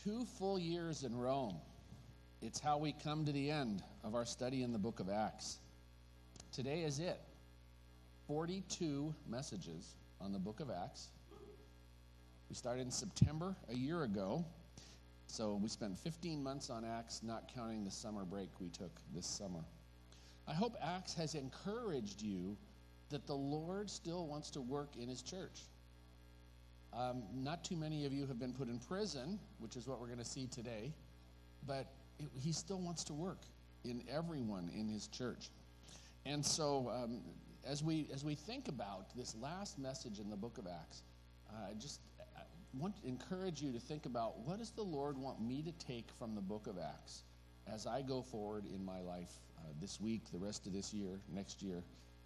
2 full years in Rome. It's how we come to the end of our study in the book of Acts. Today is it. 42 messages on the book of Acts. We started in September a year ago, so we spent 15 months on Acts, not counting the summer break we took this summer. I hope Acts has encouraged you that the Lord still wants to work in his church. Not too many of you have been put in prison, which is what we're going to see today, but he still wants to work in everyone in his church. And so as we think about this last message in the book of Acts, I want to encourage you to think about, what does the Lord want me to take from the book of Acts as I go forward in my life this week, the rest of this year, next year.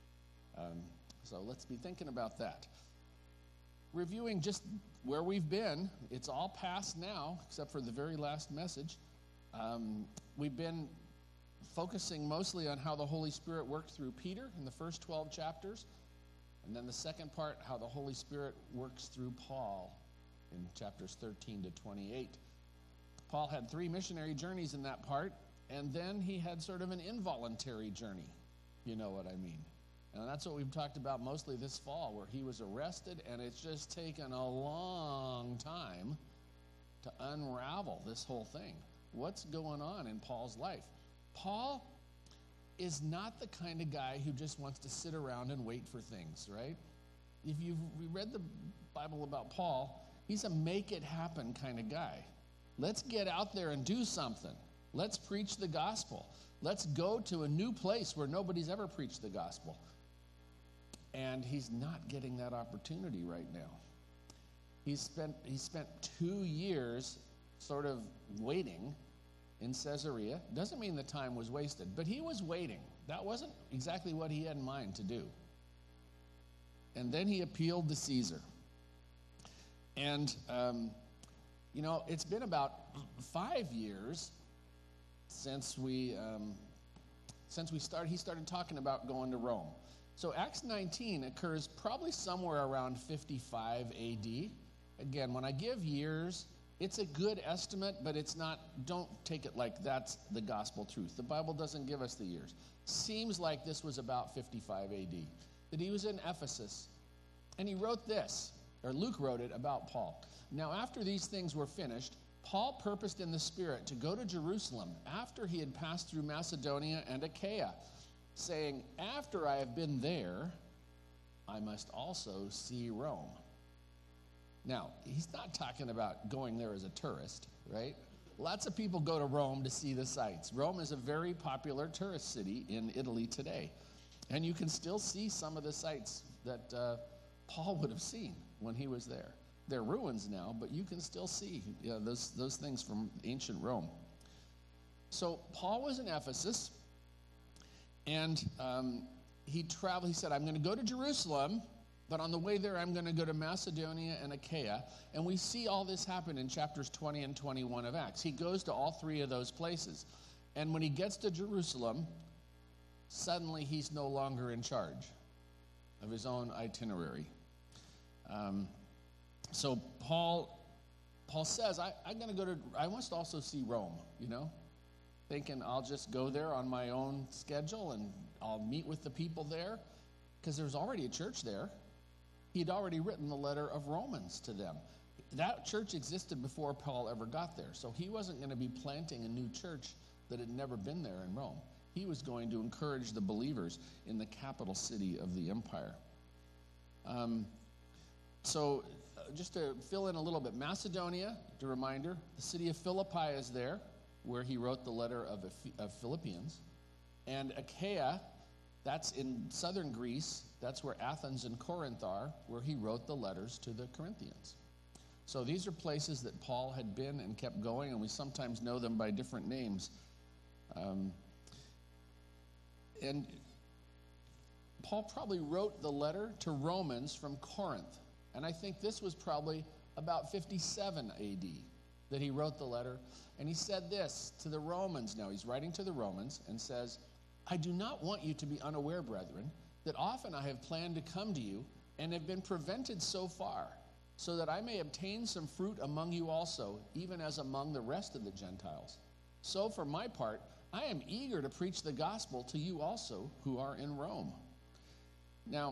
So let's be thinking about that. Reviewing just where we've been, it's all past now, except for the very last message. We've been focusing mostly on how the Holy Spirit worked through Peter in the first 12 chapters, and then the second part, how the Holy Spirit works through Paul in chapters 13 to 28. Paul had 3 missionary journeys in that part, and then he had sort of an involuntary journey. You know what I mean. And that's what we've talked about mostly this fall, where he was arrested, and it's just taken a long time to unravel this whole thing. What's going on in Paul's life? Paul is not the kind of guy who just wants to sit around and wait for things, right? If you've read the Bible about Paul, he's a make-it-happen kind of guy. Let's get out there and do something. Let's preach the gospel. Let's go to a new place where nobody's ever preached the gospel. And he's not getting that opportunity right now. He spent 2 years sort of waiting in Caesarea. Doesn't mean the time was wasted, but he was waiting. That wasn't exactly what he had in mind to do. And then he appealed to Caesar. And, it's been about 5 years since he started talking about going to Rome. So Acts 19 occurs probably somewhere around 55 AD. Again, when I give years, it's a good estimate, but it's not, don't take it like that's the gospel truth. The Bible doesn't give us the years. Seems like this was about 55 AD, that he was in Ephesus, and he wrote this, or Luke wrote it about Paul. Now, after these things were finished, Paul purposed in the Spirit to go to Jerusalem after he had passed through Macedonia and Achaia, saying, after I have been there, I must also see Rome. Now, he's not talking about going there as a tourist, right? Lots of people go to Rome to see the sights. Rome is a very popular tourist city in Italy today. And you can still see some of the sights that Paul would have seen when he was there. They're ruins now, but you can still see those things from ancient Rome. So Paul was in Ephesus, and he traveled. He said, I'm going to go to Jerusalem, but on the way there, I'm going to go to Macedonia and Achaia. And we see all this happen in chapters 20 and 21 of Acts. He goes to all 3 of those places. And when he gets to Jerusalem, suddenly he's no longer in charge of his own itinerary. So Paul says, I must also see Rome, thinking I'll just go there on my own schedule and I'll meet with the people there, because there's already a church there. He'd already written the letter of Romans to them. That church existed before Paul ever got there, so he wasn't going to be planting a new church that had never been there in Rome. He was going to encourage the believers in the capital city of the empire. Just to fill in a little bit, Macedonia, a reminder, the city of Philippi is there, where he wrote the letter of Philippians. And Achaia, that's in southern Greece. That's where Athens and Corinth are, where he wrote the letters to the Corinthians. So these are places that Paul had been and kept going, and we sometimes know them by different names. And Paul probably wrote the letter to Romans from Corinth. And I think this was probably about 57 AD that he wrote the letter. And he said this to the Romans. Now he's writing to the Romans and says, I do not want you to be unaware, brethren, that often I have planned to come to you and have been prevented so far, so that I may obtain some fruit among you also, even as among the rest of the Gentiles. So for my part, I am eager to preach the gospel to you also who are in Rome. Now,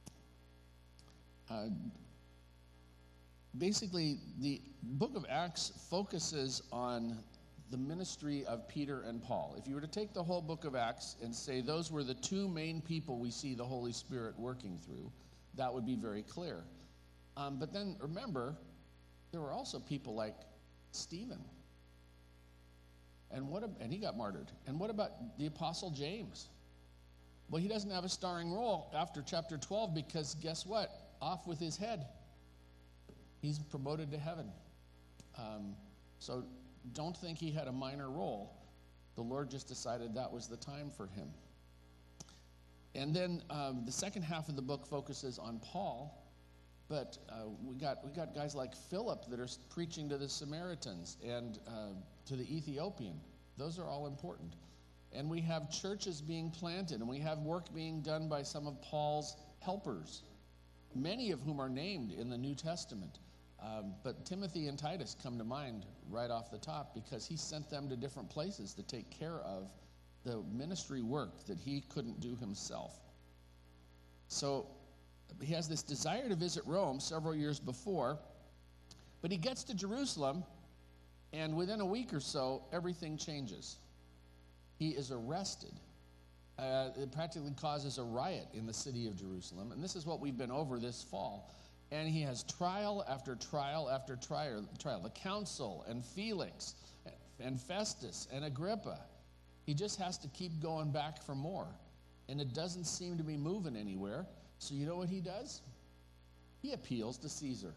basically, the book of Acts focuses on the ministry of Peter and Paul. If you were to take the whole book of Acts and say those were the two main people we see the Holy Spirit working through, that would be very clear. But then remember, there were also people like Stephen. And he got martyred. And what about the Apostle James? Well, he doesn't have a starring role after chapter 12 because guess what? Off with his head. He's promoted to heaven. So don't think he had a minor role. The Lord just decided that was the time for him. And then the second half of the book focuses on Paul, but we got guys like Philip that are preaching to the Samaritans and to the Ethiopian. Those are all important. And we have churches being planted, and we have work being done by some of Paul's helpers, many of whom are named in the New Testament. But Timothy and Titus come to mind right off the top because he sent them to different places to take care of the ministry work that he couldn't do himself. So he has this desire to visit Rome several years before, but he gets to Jerusalem, and within a week or so, everything changes. He is arrested. It practically causes a riot in the city of Jerusalem, and this is what we've been over this fall. And he has trial after trial after trial. The council and Felix and Festus and Agrippa. He just has to keep going back for more. And it doesn't seem to be moving anywhere. So you know what he does? He appeals to Caesar.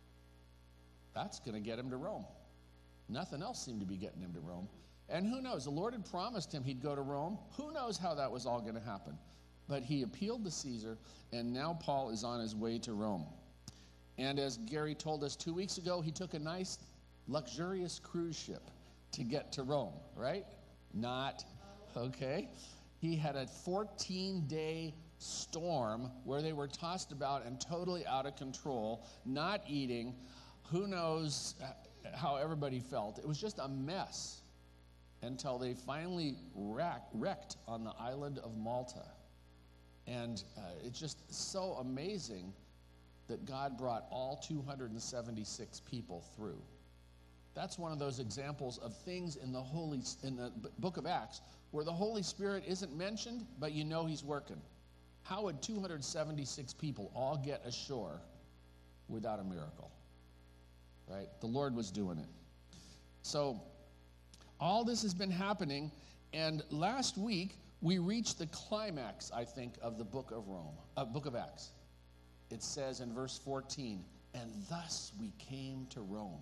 That's going to get him to Rome. Nothing else seemed to be getting him to Rome. And who knows? The Lord had promised him he'd go to Rome. Who knows how that was all going to happen? But he appealed to Caesar, and now Paul is on his way to Rome. And as Gary told us 2 weeks ago, he took a nice, luxurious cruise ship to get to Rome, right? Not, okay. He had a 14-day storm where they were tossed about and totally out of control, not eating. Who knows how everybody felt. It was just a mess until they finally wrecked on the island of Malta. And it's just so amazing that God brought all 276 people through. That's one of those examples of things in the book of Acts where the Holy Spirit isn't mentioned, but you know he's working. How would 276 people all get ashore without a miracle? Right? The Lord was doing it. So all this has been happening, and last week we reached the climax, I think, of the book of Acts. It says in verse 14, and thus we came to Rome.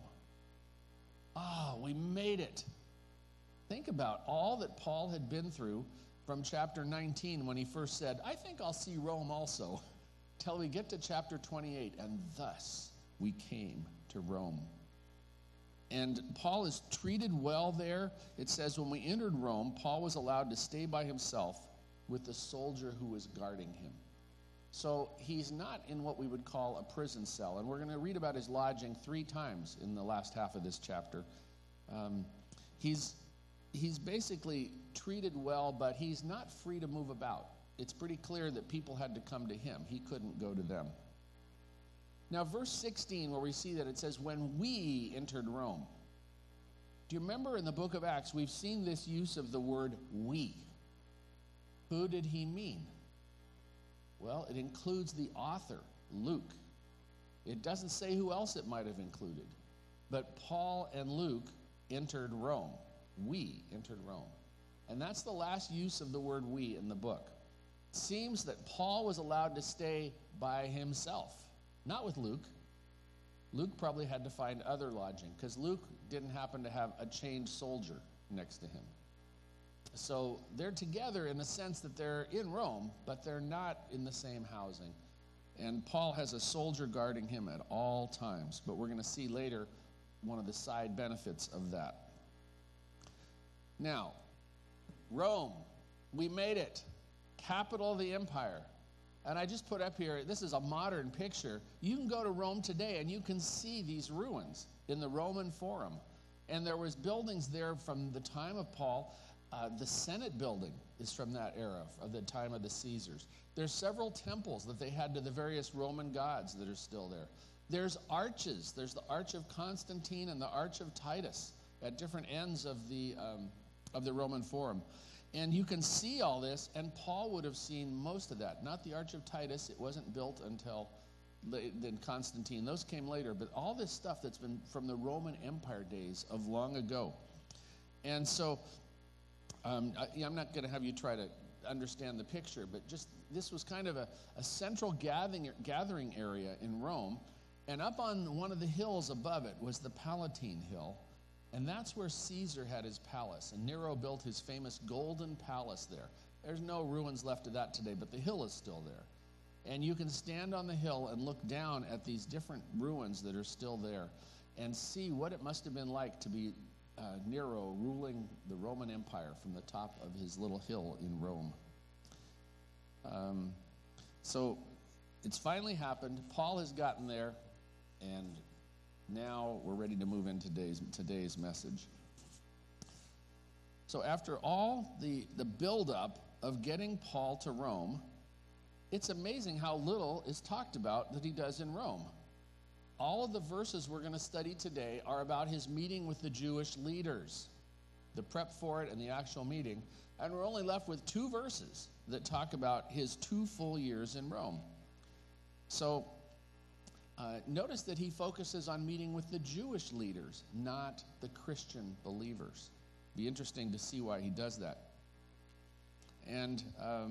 We made it. Think about all that Paul had been through from chapter 19 when he first said, I think I'll see Rome also, till we get to chapter 28, and thus we came to Rome. And Paul is treated well there. It says when we entered Rome, Paul was allowed to stay by himself with the soldier who was guarding him. So he's not in what we would call a prison cell. And we're going to read about his lodging 3 times in the last half of this chapter. He's basically treated well, but he's not free to move about. It's pretty clear that people had to come to him. He couldn't go to them. Now, verse 16, where we see that it says, when we entered Rome. Do you remember in the book of Acts, we've seen this use of the word we. Who did he mean? Well, it includes the author, Luke. It doesn't say who else it might have included. But Paul and Luke entered Rome. We entered Rome. And that's the last use of the word we in the book. It seems that Paul was allowed to stay by himself, not with Luke. Luke probably had to find other lodging because Luke didn't happen to have a chained soldier next to him. So they're together in the sense that they're in Rome, but they're not in the same housing. And Paul has a soldier guarding him at all times. But we're going to see later one of the side benefits of that. Now, Rome, we made it. Capital of the empire. And I just put up here, this is a modern picture. You can go to Rome today and you can see these ruins in the Roman Forum. And there was buildings there from the time of Paul. The Senate building is from that era, of the time of the Caesars. There's several temples that they had to the various Roman gods that are still there. There's arches. There's the Arch of Constantine and the Arch of Titus at different ends of the Roman Forum. And you can see all this, and Paul would have seen most of that. Not the Arch of Titus. It wasn't built until then Constantine. Those came later. But all this stuff that's been from the Roman Empire days of long ago. And so I'm not going to have you try to understand the picture, but just this was kind of a central gathering area in Rome. And up on one of the hills above it was the Palatine Hill. And that's where Caesar had his palace. And Nero built his famous Golden Palace there. There's no ruins left of that today, but the hill is still there. And you can stand on the hill and look down at these different ruins that are still there and see what it must have been like to be Nero ruling the Roman Empire from the top of his little hill in Rome. So it's finally happened. Paul has gotten there, and now we're ready to move into today's message. So after all the buildup of getting Paul to Rome, it's amazing how little is talked about that he does in Rome. All of the verses we're going to study today are about his meeting with the Jewish leaders, the prep for it and the actual meeting. And we're only left with 2 verses that talk about his 2 full years in Rome. So notice that he focuses on meeting with the Jewish leaders, not the Christian believers. Be interesting to see why he does that. And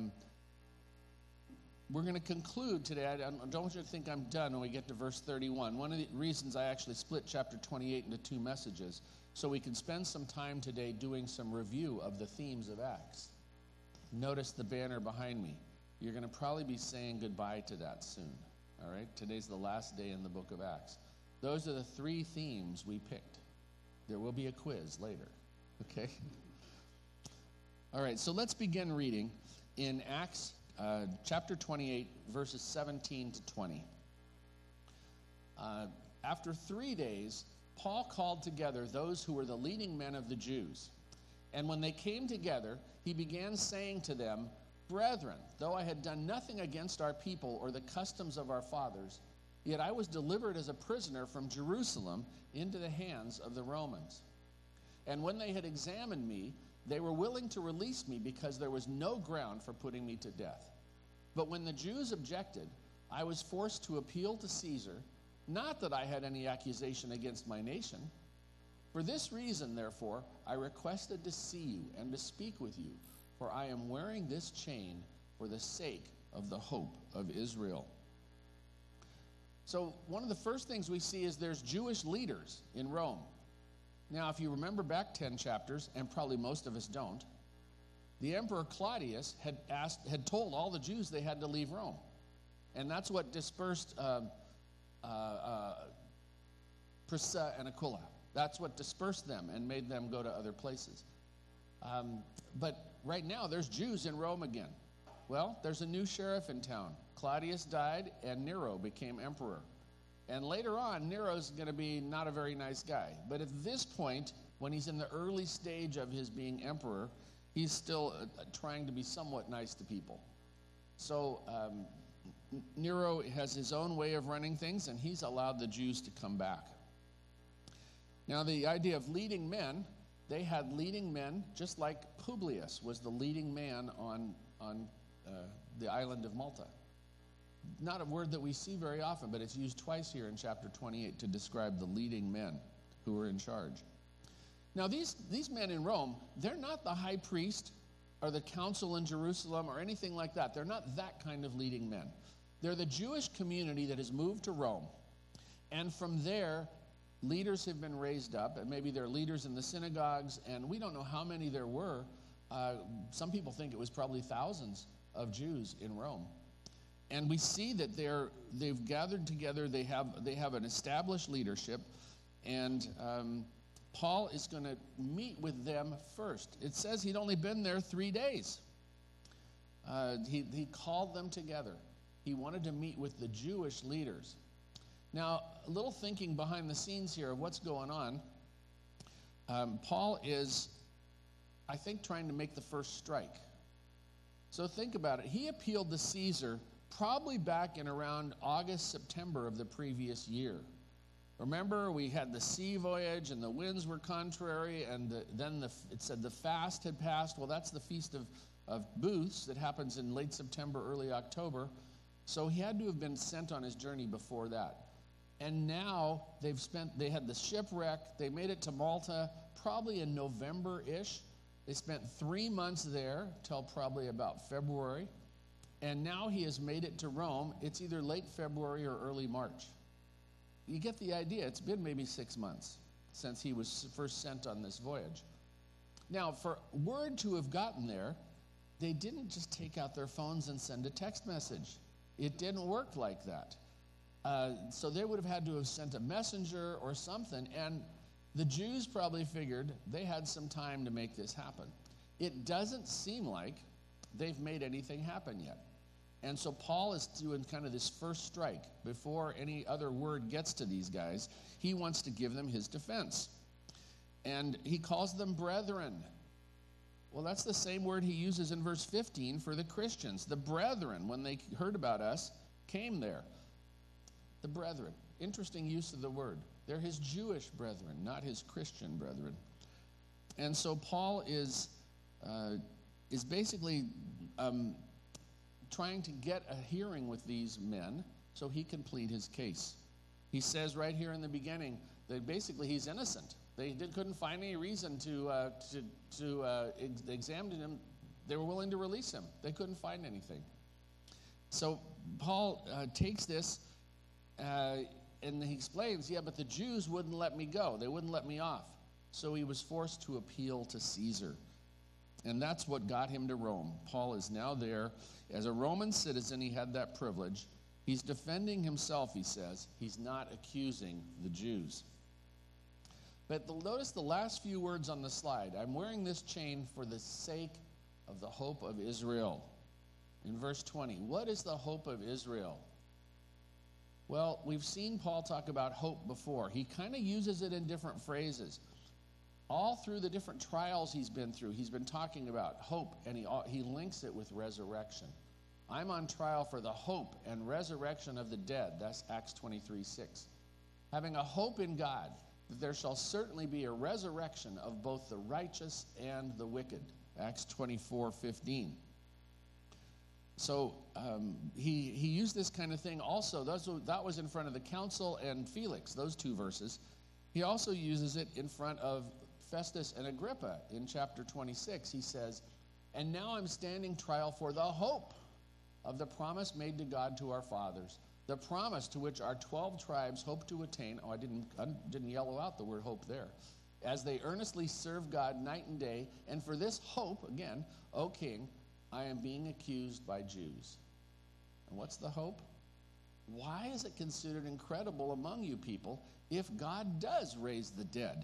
we're going to conclude today. I don't want you to think I'm done when we get to verse 31. One of the reasons I actually split chapter 28 into 2 messages, so we can spend some time today doing some review of the themes of Acts. Notice the banner behind me. You're going to probably be saying goodbye to that soon. All right? Today's the last day in the book of Acts. Those are the 3 themes we picked. There will be a quiz later. Okay? All right, so let's begin reading in Acts chapter 28, verses 17 to 20. After 3 days, Paul called together those who were the leading men of the Jews. And when they came together, he began saying to them, "Brethren, though I had done nothing against our people or the customs of our fathers, yet I was delivered as a prisoner from Jerusalem into the hands of the Romans. And when they had examined me, they were willing to release me because there was no ground for putting me to death. But when the Jews objected, I was forced to appeal to Caesar, not that I had any accusation against my nation. For this reason, therefore, I requested to see you and to speak with you, for I am wearing this chain for the sake of the hope of Israel." So one of the first things we see is there's Jewish leaders in Rome. Now, if you remember back 10 chapters, and probably most of us don't, the Emperor Claudius had told all the Jews they had to leave Rome. And that's what dispersed Priscilla and Aquila. That's what dispersed them and made them go to other places. But right now, there's Jews in Rome again. Well, there's a new sheriff in town. Claudius died, and Nero became emperor. And later on, Nero's going to be not a very nice guy. But at this point, when he's in the early stage of his being emperor, he's still trying to be somewhat nice to people. So Nero has his own way of running things, and he's allowed the Jews to come back. Now, the idea of leading men, they had leading men, just like Publius was the leading man on the island of Malta. Not a word that we see very often, but it's used twice here in chapter 28 to describe the leading men who were in charge. Now, these men in Rome, they're not the high priest or the council in Jerusalem or anything like that. They're not that kind of leading men. They're the Jewish community that has moved to Rome. And from there, leaders have been raised up, and maybe they're leaders in the synagogues, and we don't know how many there were. Some people think it was probably thousands of Jews in Rome. And we see that they've gathered together, they have an established leadership, and Paul is going to meet with them first. It says he'd only been there 3 days. He called them together. He wanted to meet with the Jewish leaders. Now, a little thinking behind the scenes here of what's going on. Paul is, I think, trying to make the first strike. So think about it. He appealed to Caesar probably back in around August, September of the previous year. Remember, we had the sea voyage, and the winds were contrary, and it said the fast had passed. Well, that's the Feast of Booths that happens in late September, early October. So he had to have been sent on his journey before that. And now they had the shipwreck. They made it to Malta probably in November-ish. They spent 3 months there till probably about February. And now he has made it to Rome. It's either late February or early March. You get the idea. It's been maybe 6 months since he was first sent on this voyage. Now, for word to have gotten there, they didn't just take out their phones and send a text message. It didn't work like that. So they would have had to have sent a messenger or something, and the Jews probably figured they had some time to make this happen. It doesn't seem like they've made anything happen yet. And so Paul is doing kind of this first strike. Before any other word gets to these guys, he wants to give them his defense. And he calls them brethren. Well, that's the same word he uses in verse 15 for the Christians. The brethren, when they heard about us, came there. The brethren. Interesting use of the word. They're his Jewish brethren, not his Christian brethren. And so Paul is basically trying to get a hearing with these men so he can plead his case. He says right here in the beginning that basically he's innocent. They couldn't find any reason to examine him. They were willing to release him. They couldn't find anything. So Paul takes this and he explains, but the Jews wouldn't let me go. They wouldn't let me off. So he was forced to appeal to Caesar. And that's what got him to Rome. Paul is now there. As a Roman citizen, he had that privilege. He's defending himself, he says. He's not accusing the Jews. But notice the last few words on the slide. I'm wearing this chain for the sake of the hope of Israel. In verse 20, what is the hope of Israel? Well, we've seen Paul talk about hope before. He kind of uses it in different phrases. All through the different trials he's been through, he's been talking about hope, and he links it with resurrection. I'm on trial for the hope and resurrection of the dead. That's Acts 23:6. Having a hope in God, that there shall certainly be a resurrection of both the righteous and the wicked. Acts 24:15. So he used this kind of thing also. That was in front of the council and Felix, those two verses. He also uses it in front of Festus and Agrippa in chapter 26. He says, and now I'm standing trial for the hope of the promise made to God to our fathers, the promise to which our 12 tribes hope to attain. Oh, I didn't yellow out the word hope there. As they earnestly serve God night and day, and for this hope, again, O king, I am being accused by Jews. And what's the hope? Why is it considered incredible among you people if God does raise the dead?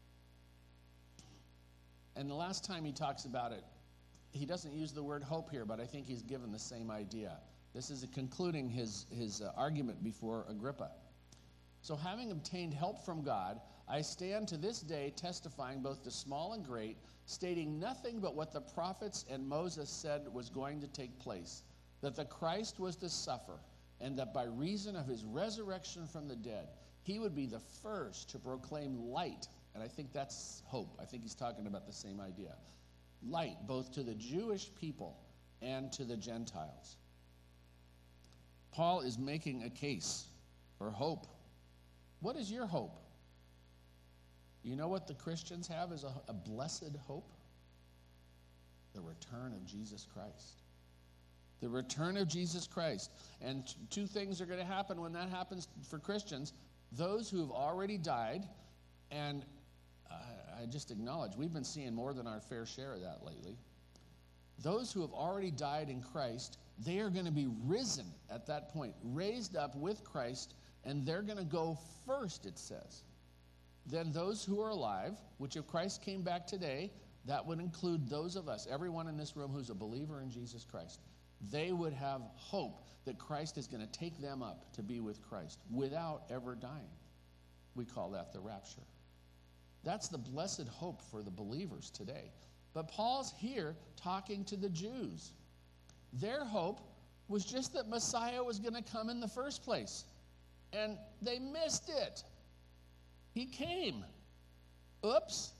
And the last time he talks about it, he doesn't use the word hope here, but I think he's given the same idea. This is concluding his argument before Agrippa. So having obtained help from God, I stand to this day testifying both to small and great, stating nothing but what the prophets and Moses said was going to take place, that the Christ was to suffer, and that by reason of his resurrection from the dead, he would be the first to proclaim light. And I think that's hope. I think he's talking about the same idea. Light, both to the Jewish people and to the Gentiles. Paul is making a case for hope. What is your hope? You know what the Christians have as a blessed hope? The return of Jesus Christ. The return of Jesus Christ. And two things are going to happen when that happens for Christians. Those who have already died, and I just acknowledge we've been seeing more than our fair share of that lately. Those who have already died in Christ, they are going to be risen at that point, raised up with Christ, and they're going to go first, it says. Then those who are alive, which if Christ came back today, that would include those of us, everyone in this room who's a believer in Jesus Christ. they would have hope that Christ is going to take them up to be with Christ without ever dying. We call that the rapture. That's the blessed hope for the believers today. But Paul's here talking to the Jews. Their hope was just that Messiah was going to come in the first place. And they missed it. He came. Oops.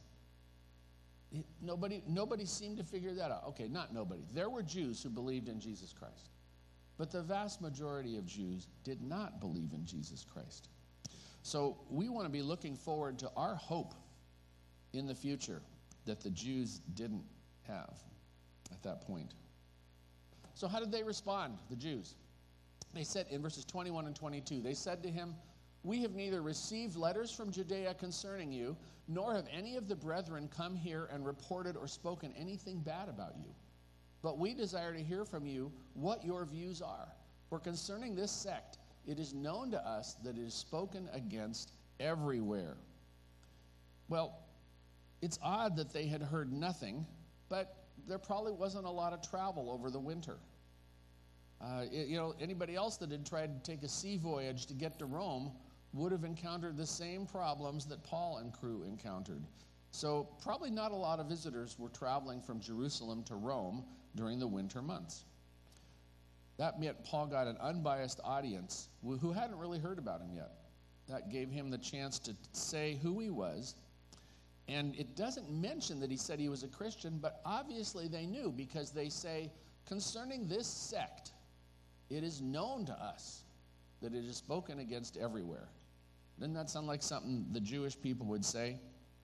Nobody seemed to figure that out. Okay, not nobody. There were Jews who believed in Jesus Christ. But the vast majority of Jews did not believe in Jesus Christ. So we want to be looking forward to our hope in the future that the Jews didn't have at that point. So how did they respond, the Jews? They said in verses 21 and 22, they said to him, "We have neither received letters from Judea concerning you, nor have any of the brethren come here and reported or spoken anything bad about you. But we desire to hear from you what your views are. For concerning this sect, it is known to us that it is spoken against everywhere." Well, it's odd that they had heard nothing, but there probably wasn't a lot of travel over the winter. Anybody else that had tried to take a sea voyage to get to Rome would have encountered the same problems that Paul and crew encountered. So probably not a lot of visitors were traveling from Jerusalem to Rome during the winter months. That meant Paul got an unbiased audience who hadn't really heard about him yet. That gave him the chance to say who he was. And it doesn't mention that he said he was a Christian, but obviously they knew, because they say, concerning this sect, it is known to us that it is spoken against everywhere. Doesn't that sound like something the Jewish people would say?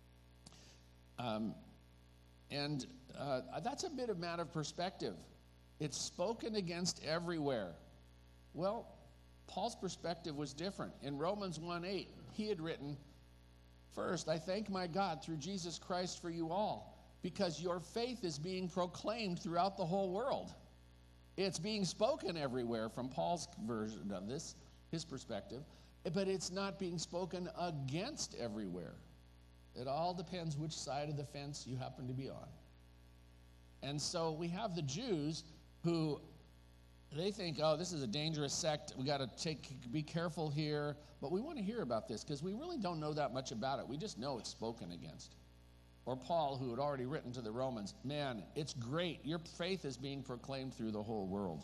That's a bit of matter of perspective. It's spoken against everywhere. Well, Paul's perspective was different. In Romans 1:8, he had written, "First, I thank my God through Jesus Christ for you all, because your faith is being proclaimed throughout the whole world." It's being spoken everywhere from Paul's version of this, his perspective, but it's not being spoken against everywhere. It all depends which side of the fence you happen to be on. And so we have the Jews who, they think, oh, this is a dangerous sect. We got to be careful here. But we want to hear about this because we really don't know that much about it. We just know it's spoken against. Or Paul, who had already written to the Romans, man, it's great. Your faith is being proclaimed through the whole world.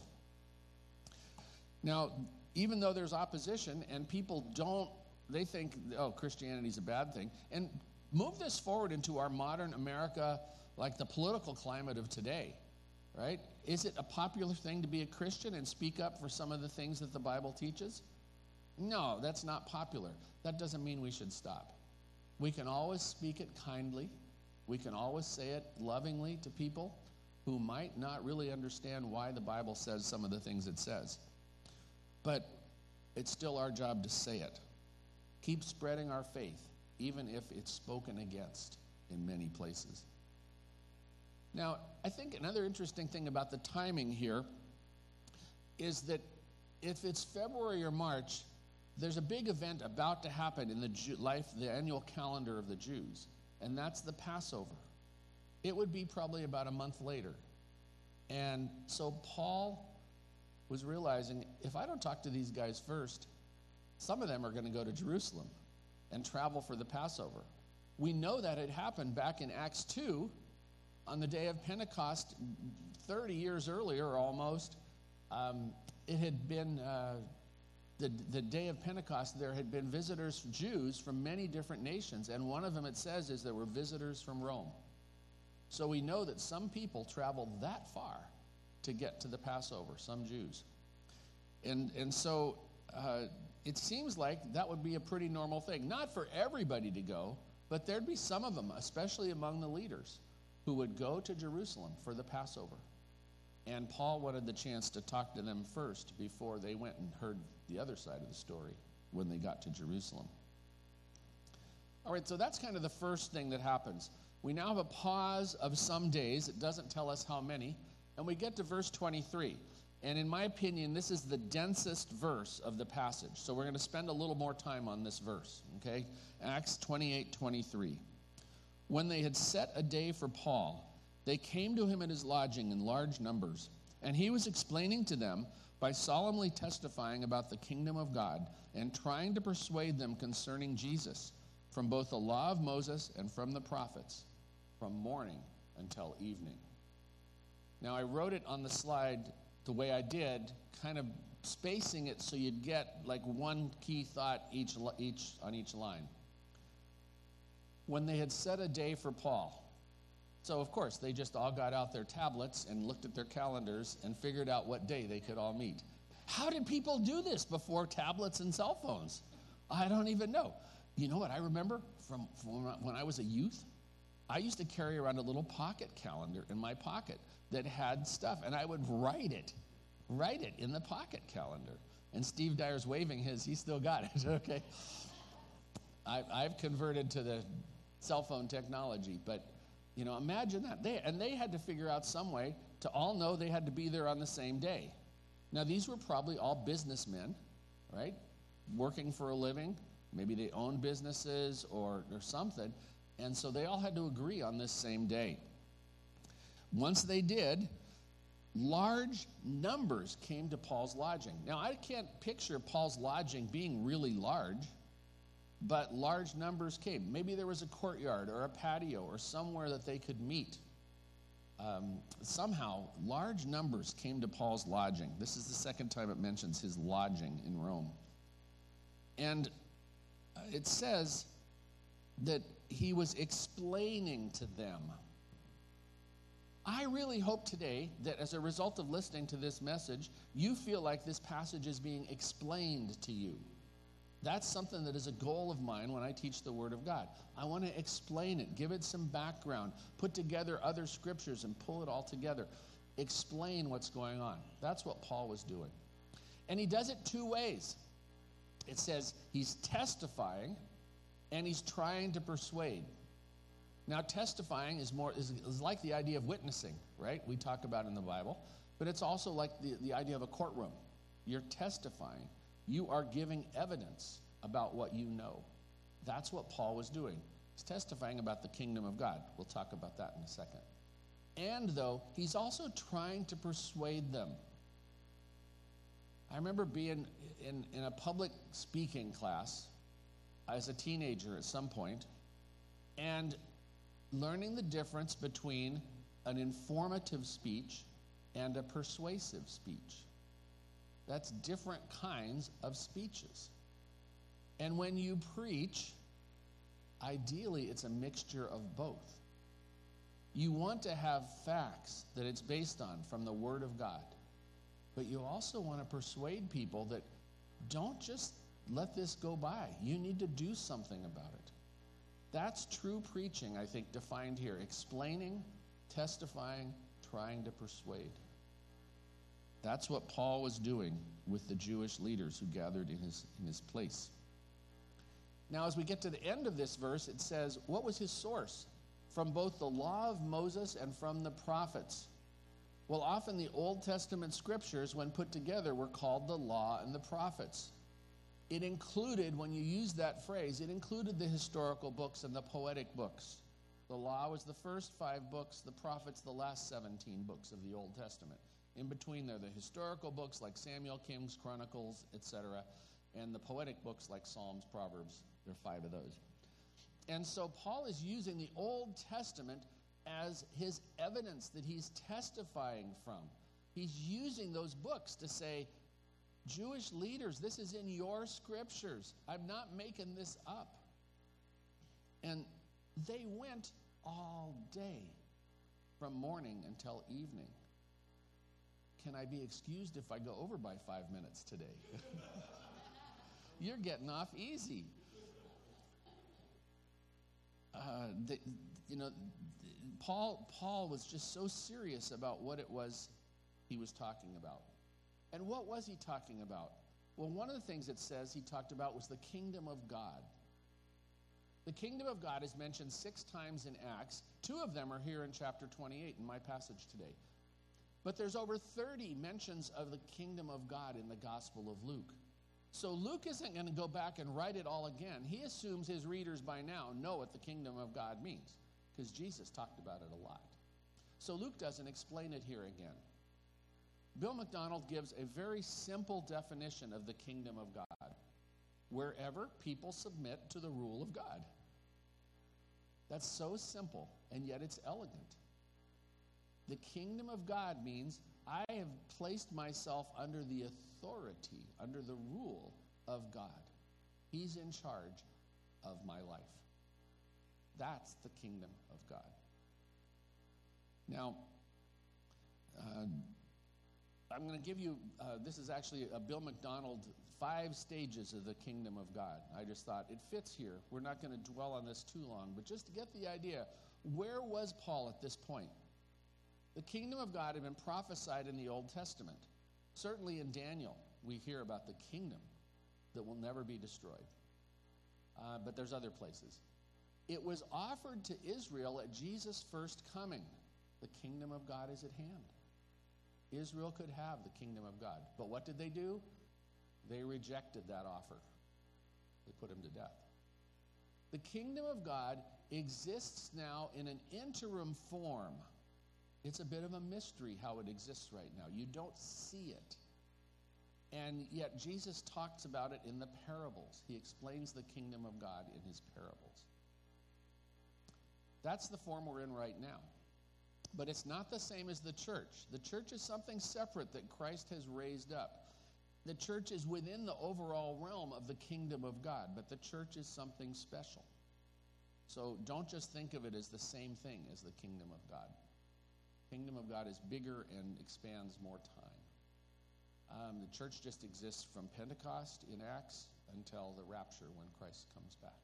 Now, even though there's opposition and people they think, oh, Christianity's a bad thing. And move this forward into our modern America, like the political climate of today, right? Is it a popular thing to be a Christian and speak up for some of the things that the Bible teaches? No, that's not popular. That doesn't mean we should stop. We can always speak it kindly. We can always say it lovingly to people who might not really understand why the Bible says some of the things it says. But it's still our job to say it. Keep spreading our faith, even if it's spoken against in many places. Now, I think another interesting thing about the timing here is that if it's February or March, there's a big event about to happen in the annual calendar of the Jews, and that's the Passover. It would be probably about a month later. And so Paul was realizing, if I don't talk to these guys first, some of them are going to go to Jerusalem and travel for the Passover. We know that it happened back in Acts 2 on the day of Pentecost 30 years earlier almost. It had been the day of Pentecost. There had been visitors, Jews from many different nations, and one of them, it says, is there were visitors from Rome. So we know that some people traveled that far to get to the Passover, some Jews. And so it seems like that would be a pretty normal thing. Not for everybody to go, but there'd be some of them, especially among the leaders, who would go to Jerusalem for the Passover. And Paul wanted the chance to talk to them first before they went and heard the other side of the story when they got to Jerusalem. All right, so that's kind of the first thing that happens. We now have a pause of some days. It doesn't tell us how many. And we get to verse 23. And in my opinion, this is the densest verse of the passage. So we're going to spend a little more time on this verse, okay? Acts 28:23. When they had set a day for Paul, they came to him at his lodging in large numbers, And he was explaining to them by solemnly testifying about the kingdom of God and trying to persuade them concerning Jesus from both the law of Moses and from the prophets, from morning until evening. Now, I wrote it on the slide the way I did, kind of spacing it so you'd get like one key thought each on each line. When they had set a day for Paul, so of course they just all got out their tablets and looked at their calendars and figured out what day they could all meet. How did people do this before tablets and cell phones? I don't even know. You know what I remember from when I was a youth? I used to carry around a little pocket calendar in my pocket that had stuff, and I would write it in the pocket calendar. And Steve Dyer's waving his, he still got it, okay? I've converted to the cell phone technology, but you know, imagine that. They had to figure out some way to all know they had to be there on the same day. Now, these were probably all businessmen, right? Working for a living. Maybe they owned businesses or something. And so they all had to agree on this same day. Once they did, large numbers came to Paul's lodging. Now, I can't picture Paul's lodging being really large, but large numbers came. Maybe there was a courtyard or a patio or somewhere that they could meet. Somehow, large numbers came to Paul's lodging. This is the second time it mentions his lodging in Rome. And it says that he was explaining to them. I really hope today that as a result of listening to this message, you feel like this passage is being explained to you. That's something that is a goal of mine when I teach the Word of God. I want to explain it, give it some background, put together other scriptures and pull it all together. Explain what's going on. That's what Paul was doing. And he does it two ways. It says he's testifying and he's trying to persuade. Now, testifying is like the idea of witnessing, right? We talk about in the Bible. But it's also like the idea of a courtroom. You're testifying. You are giving evidence about what you know. That's what Paul was doing. He's testifying about the kingdom of God. We'll talk about that in a second. And, though, he's also trying to persuade them. I remember being in a public speaking class as a teenager at some point and learning the difference between an informative speech and a persuasive speech. That's different kinds of speeches. And when you preach, ideally it's a mixture of both. You want to have facts that it's based on from the Word of God. But you also want to persuade people that don't just let this go by. You need to do something about it. That's true preaching, I think, defined here. Explaining, testifying, trying to persuade. That's what Paul was doing with the Jewish leaders who gathered in his place. Now, as we get to the end of this verse, it says, what was his source? From both the law of Moses and from the prophets. Well, often the Old Testament scriptures, when put together, were called the law and the prophets. It included, when you use that phrase, it included the historical books and the poetic books. The law was the first 5 books, the prophets the last 17 books of the Old Testament. In between there, the historical books like Samuel, Kings, Chronicles, etc., and the poetic books like Psalms, Proverbs. There are 5 of those. And so Paul is using the Old Testament as his evidence that he's testifying from. He's using those books to say, Jewish leaders, this is in your scriptures. I'm not making this up. And they went all day, from morning until evening. Can I be excused if I go over by 5 minutes today? You're getting off easy. Paul was just so serious about what it was he was talking about. And what was he talking about? Well, one of the things it says he talked about was the kingdom of God. The kingdom of God is mentioned 6 times in Acts. 2 of them are here in chapter 28 in my passage today. But there's over 30 mentions of the kingdom of God in the Gospel of Luke. So Luke isn't going to go back and write it all again. He assumes his readers by now know what the kingdom of God means, because Jesus talked about it a lot. So Luke doesn't explain it here again. Bill MacDonald gives a very simple definition of the kingdom of God: wherever people submit to the rule of God. That's so simple, and yet it's elegant. The kingdom of God means I have placed myself under the authority, under the rule of God. He's in charge of my life. That's the kingdom of God. Now, I'm going to give you, this is actually a Bill MacDonald 5 stages of the kingdom of God. I just thought it fits here. We're not going to dwell on this too long, but just to get the idea, where was Paul at this point? The kingdom of God had been prophesied in the Old Testament. Certainly in Daniel, we hear about the kingdom that will never be destroyed. But there's other places. It was offered to Israel at Jesus' first coming. The kingdom of God is at hand. Israel could have the kingdom of God. But what did they do? They rejected that offer. They put him to death. The kingdom of God exists now in an interim form. It's a bit of a mystery how it exists right now. You don't see it. And yet Jesus talks about it in the parables. He explains the kingdom of God in his parables. That's the form we're in right now. But it's not the same as the church. The church is something separate that Christ has raised up. The church is within the overall realm of the kingdom of God, but the church is something special. So don't just think of it as the same thing as the kingdom of God. The kingdom of God is bigger and expands more time. The church just exists from Pentecost in Acts until the rapture when Christ comes back.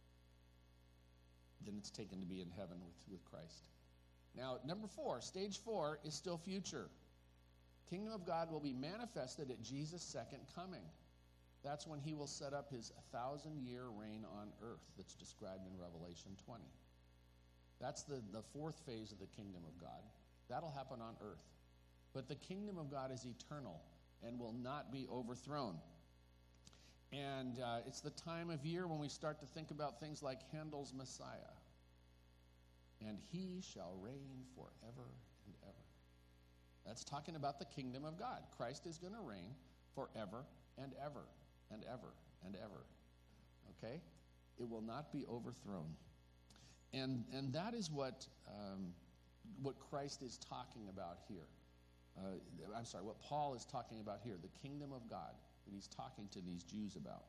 Then it's taken to be in heaven with Christ. Now, number 4, stage 4 is still future. Kingdom of God will be manifested at Jesus' second coming. That's when he will set up his 1,000-year reign on earth that's described in Revelation 20. That's the 4th phase of the kingdom of God. That'll happen on earth. But the kingdom of God is eternal and will not be overthrown. And it's the time of year when we start to think about things like Handel's Messiah. And he shall reign forever and ever. That's talking about the kingdom of God. Christ is going to reign forever and ever and ever and ever. Okay? It will not be overthrown. And that is what Christ is talking about here. What Paul is talking about here, the kingdom of God that he's talking to these Jews about.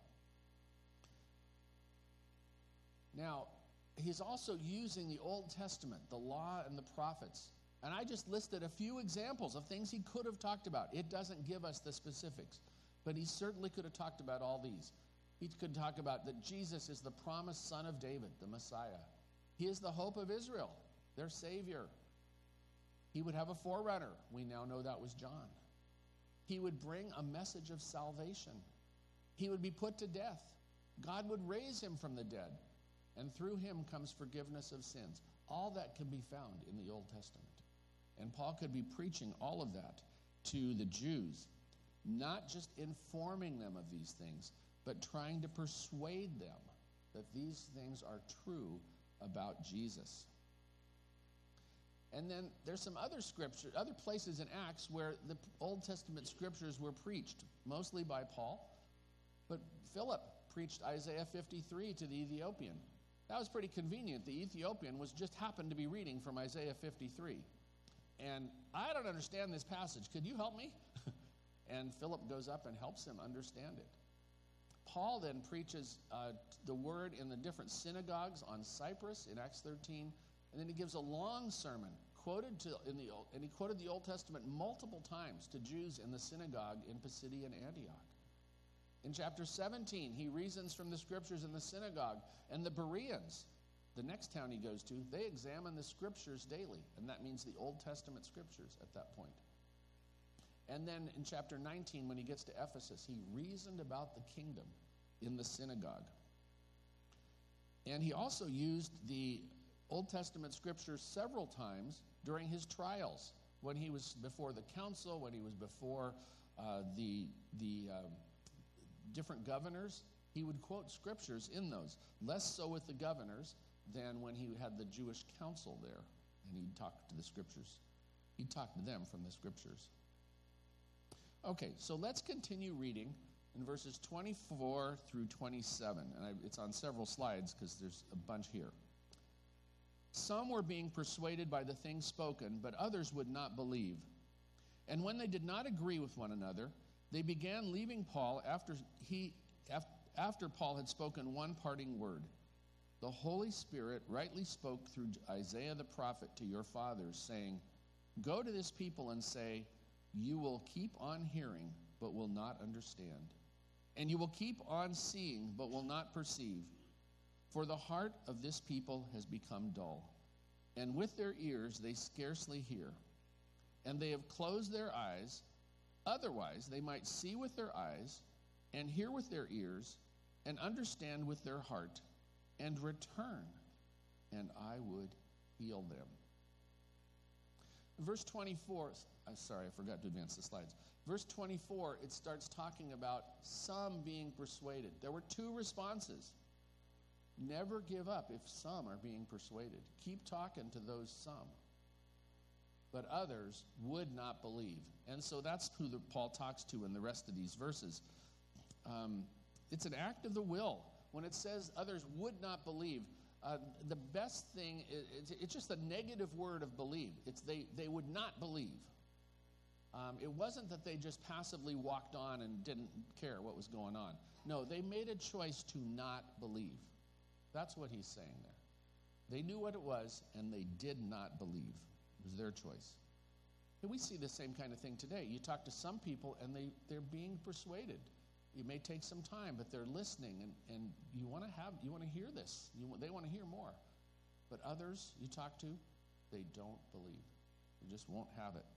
Now, he's also using the Old Testament, the law and the prophets. And I just listed a few examples of things he could have talked about. It doesn't give us the specifics, but he certainly could have talked about all these. He could talk about that Jesus is the promised son of David, the Messiah. He is the hope of Israel, their Savior. He would have a forerunner. We now know that was John. He would bring a message of salvation. He would be put to death. God would raise him from the dead. And through him comes forgiveness of sins. All that can be found in the Old Testament. And Paul could be preaching all of that to the Jews, not just informing them of these things, but trying to persuade them that these things are true about Jesus. And then there's some other scripture, other places in Acts where the Old Testament scriptures were preached, mostly by Paul. But Philip preached Isaiah 53 to the Ethiopian. That was pretty convenient. The Ethiopian just happened to be reading from Isaiah 53. And I don't understand this passage. Could you help me? And Philip goes up and helps him understand it. Paul then preaches the word in the different synagogues on Cyprus in Acts 13. And then he gives a long sermon, and he quoted the Old Testament multiple times to Jews in the synagogue in Pisidian Antioch. In chapter 17, he reasons from the scriptures in the synagogue, and the Bereans, the next town he goes to, they examine the scriptures daily, and that means the Old Testament scriptures at that point. And then in chapter 19, when he gets to Ephesus, he reasoned about the kingdom in the synagogue. And he also used the Old Testament scriptures several times during his trials, when he was before the council, when he was before the different governors. He would quote scriptures in those. Less so with the governors than when he had the Jewish council there, and he'd talk to the scriptures. He'd talk to them from the scriptures. Okay, so let's continue reading in verses 24 through 27. And it's on several slides because there's a bunch here. Some were being persuaded by the things spoken, but others would not believe. And when they did not agree with one another, they began leaving Paul after Paul had spoken one parting word. The Holy Spirit rightly spoke through Isaiah the prophet to your fathers, saying, Go to this people and say, You will keep on hearing, but will not understand. And you will keep on seeing, but will not perceive. For the heart of this people has become dull, and with their ears they scarcely hear. And they have closed their eyes, otherwise they might see with their eyes, and hear with their ears, and understand with their heart, and return, and I would heal them. Verse 24, sorry, I forgot to advance the slides. Verse 24, it starts talking about some being persuaded. There were two responses. Never give up if some are being persuaded. Keep talking to those some. But others would not believe. And so that's who Paul talks to in the rest of these verses. It's an act of the will. When it says others would not believe, the best thing, it's just a negative word of believe. It's they would not believe. It wasn't that they just passively walked on and didn't care what was going on. No, they made a choice to not believe. That's what he's saying there. They knew what it was, and they did not believe. It was their choice. And we see the same kind of thing today. You talk to some people, and they're being persuaded. It may take some time, but they're listening, and you want to hear this. They want to hear more. But others you talk to, they don't believe. They just won't have it.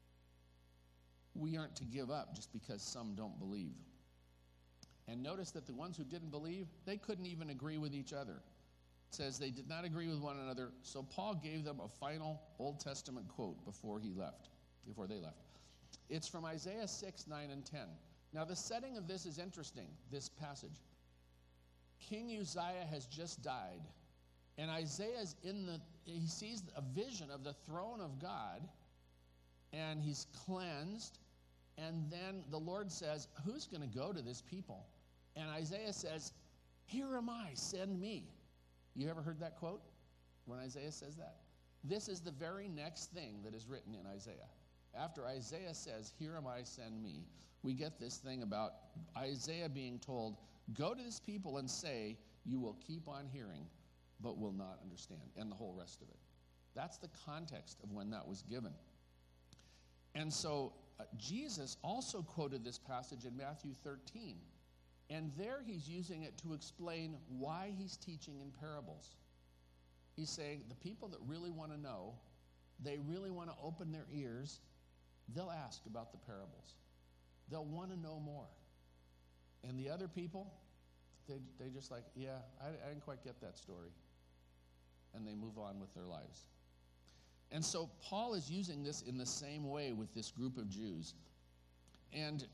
We aren't to give up just because some don't believe. And notice that the ones who didn't believe, they couldn't even agree with each other. It says they did not agree with one another, so Paul gave them a final Old Testament quote before they left. It's from Isaiah 6, 9, and 10. Now, the setting of this is interesting, this passage. King Uzziah has just died, and Isaiah's he sees a vision of the throne of God, and he's cleansed, and then the Lord says, who's going to go to this people? And Isaiah says, here am I, send me. You ever heard that quote when Isaiah says that? This is the very next thing that is written in Isaiah. After Isaiah says, here am I, send me, we get this thing about Isaiah being told, go to this people and say, you will keep on hearing, but will not understand, and the whole rest of it. That's the context of when that was given. And so Jesus also quoted this passage in Matthew 13. And there he's using it to explain why he's teaching in parables. He's saying the people that really want to know, they really want to open their ears, they'll ask about the parables. They'll want to know more. And the other people, they just like, yeah, I didn't quite get that story. And they move on with their lives. And so Paul is using this in the same way with this group of Jews. And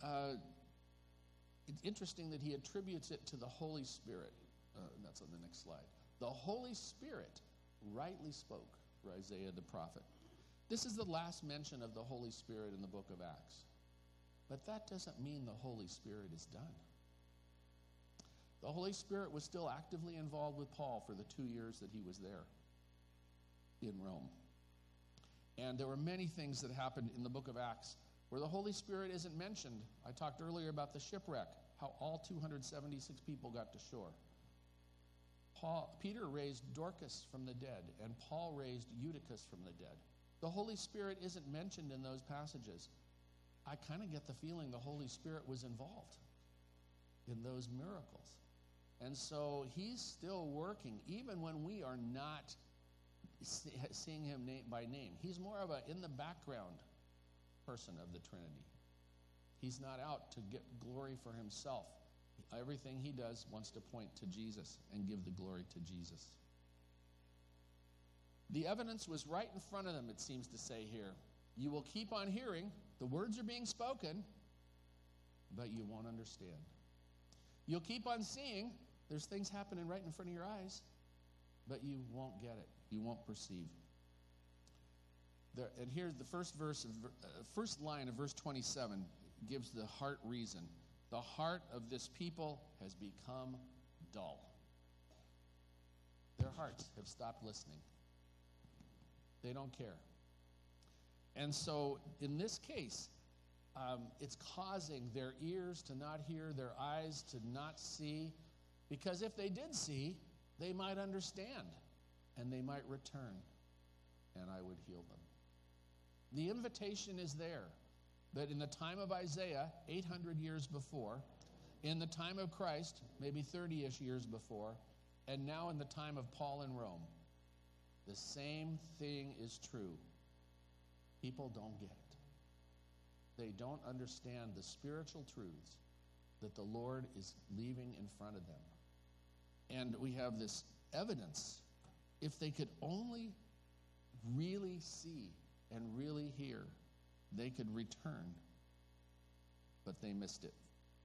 it's interesting that he attributes it to the Holy Spirit. That's on the next slide. The Holy Spirit rightly spoke for Isaiah the prophet. This is the last mention of the Holy Spirit in the book of Acts. But that doesn't mean the Holy Spirit is done. The Holy Spirit was still actively involved with Paul for the 2 years that he was there in Rome. And there were many things that happened in the book of Acts where the Holy Spirit isn't mentioned. I talked earlier about the shipwreck, how all 276 people got to shore. Peter raised Dorcas from the dead, and Paul raised Eutychus from the dead. The Holy Spirit isn't mentioned in those passages. I kind of get the feeling the Holy Spirit was involved in those miracles. And so he's still working, even when we are not seeing him by name. He's more of a in the background person of the Trinity. He's not out to get glory for himself. Everything he does wants to point to Jesus and give the glory to Jesus. The evidence was right in front of them, it seems to say here. You will keep on hearing, the words are being spoken, but you won't understand. You'll keep on seeing, there's things happening right in front of your eyes, but you won't get it. You won't perceive. And here's the first line of verse 27. gives the heart reason. The heart of this people has become dull. Their hearts have stopped listening. They don't care. And so in this case, it's causing their ears to not hear, their eyes to not see, because if they did see, they might understand, and they might return, and I would heal them. The invitation is there, that in the time of Isaiah, 800 years before, in the time of Christ, maybe 30-ish years before, and now in the time of Paul in Rome, the same thing is true. People don't get it. They don't understand the spiritual truths that the Lord is leaving in front of them. And we have this evidence. If they could only really see and really hear, they could return. But they missed it.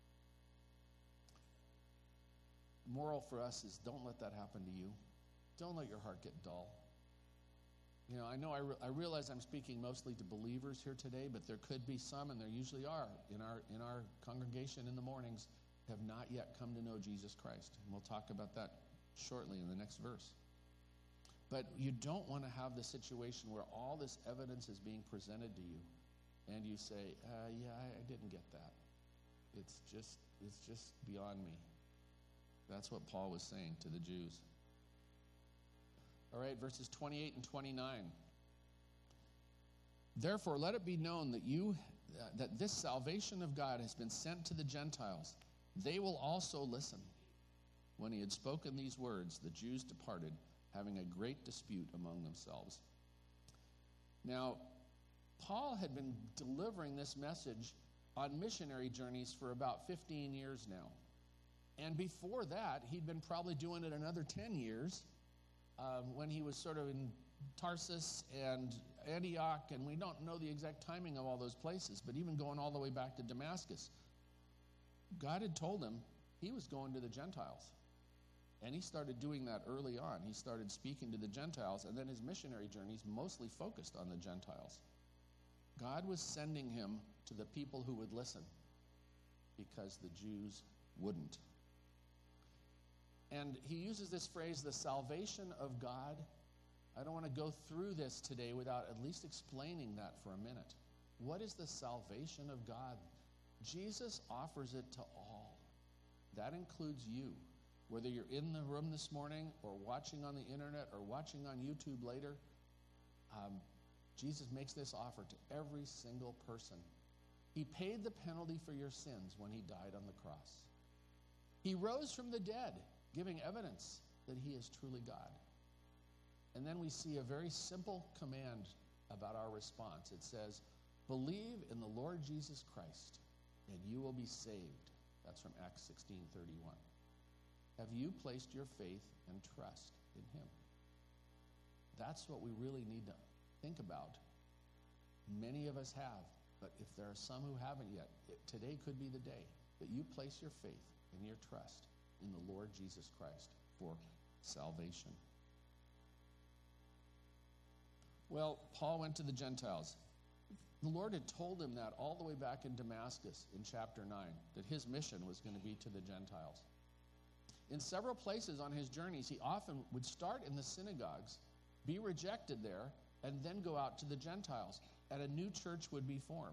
Moral for us is, don't let that happen to you. Don't let your heart get dull. You know, I realize I'm speaking mostly to believers here today, but there could be some, and there usually are, in our congregation in the mornings, have not yet come to know Jesus Christ. And we'll talk about that shortly in the next verse. But you don't want to have the situation where all this evidence is being presented to you, and you say, yeah, I didn't get that. It's just beyond me. That's what Paul was saying to the Jews. All right, verses 28 and 29. Therefore, let it be known that this salvation of God has been sent to the Gentiles. They will also listen. When he had spoken these words, the Jews departed, having a great dispute among themselves. Now, Paul had been delivering this message on missionary journeys for about 15 years now. And before that, he'd been probably doing it another 10 years when he was sort of in Tarsus and Antioch, and we don't know the exact timing of all those places, but even going all the way back to Damascus, God had told him he was going to the Gentiles. And he started doing that early on. He started speaking to the Gentiles, and then his missionary journeys mostly focused on the Gentiles. God was sending him to the people who would listen because the Jews wouldn't. And he uses this phrase, the salvation of God. I don't want to go through this today without at least explaining that for a minute. What is the salvation of God? Jesus offers it to all. That includes you. Whether you're in the room this morning or watching on the internet or watching on YouTube later, Jesus makes this offer to every single person. He paid the penalty for your sins when he died on the cross. He rose from the dead, giving evidence that he is truly God. And then we see a very simple command about our response. It says, believe in the Lord Jesus Christ, and you will be saved. That's from Acts 16:31. Have you placed your faith and trust in him? That's what we really need to think about. Many of us have, but if there are some who haven't yet, today could be the day that you place your faith and your trust in the Lord Jesus Christ for salvation. Well, Paul went to the Gentiles. The Lord had told him that all the way back in Damascus in chapter 9, that his mission was going to be to the Gentiles. In several places on his journeys, he often would start in the synagogues, be rejected there, and then go out to the Gentiles, and a new church would be formed.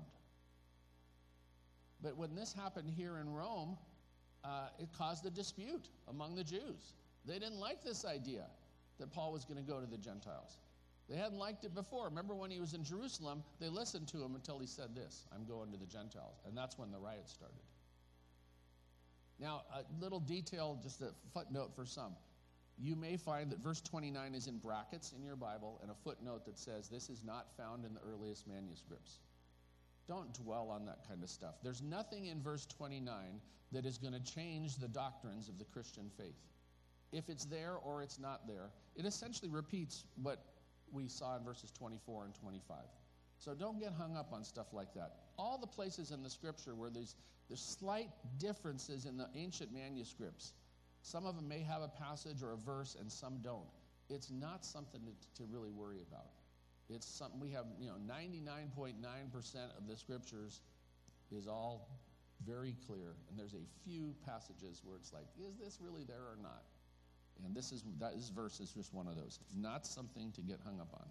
But when this happened here in Rome, it caused a dispute among the Jews. They didn't like this idea that Paul was going to go to the Gentiles. They hadn't liked it before. Remember when he was in Jerusalem, they listened to him until he said this, I'm going to the Gentiles. And that's when the riot started. Now, a little detail, just a footnote for some. You may find that verse 29 is in brackets in your Bible and a footnote that says this is not found in the earliest manuscripts. Don't dwell on that kind of stuff. There's nothing in verse 29 that is going to change the doctrines of the Christian faith. If it's there or it's not there, it essentially repeats what we saw in verses 24 and 25. So don't get hung up on stuff like that. All the places in the scripture where there's slight differences in the ancient manuscripts, some of them may have a passage or a verse and some don't. It's not something to really worry about. It's something we have, 99.9% of the scriptures is all very clear, and there's a few passages where it's like, is this really there or not? And this verse is just one of those. Not something to get hung up on.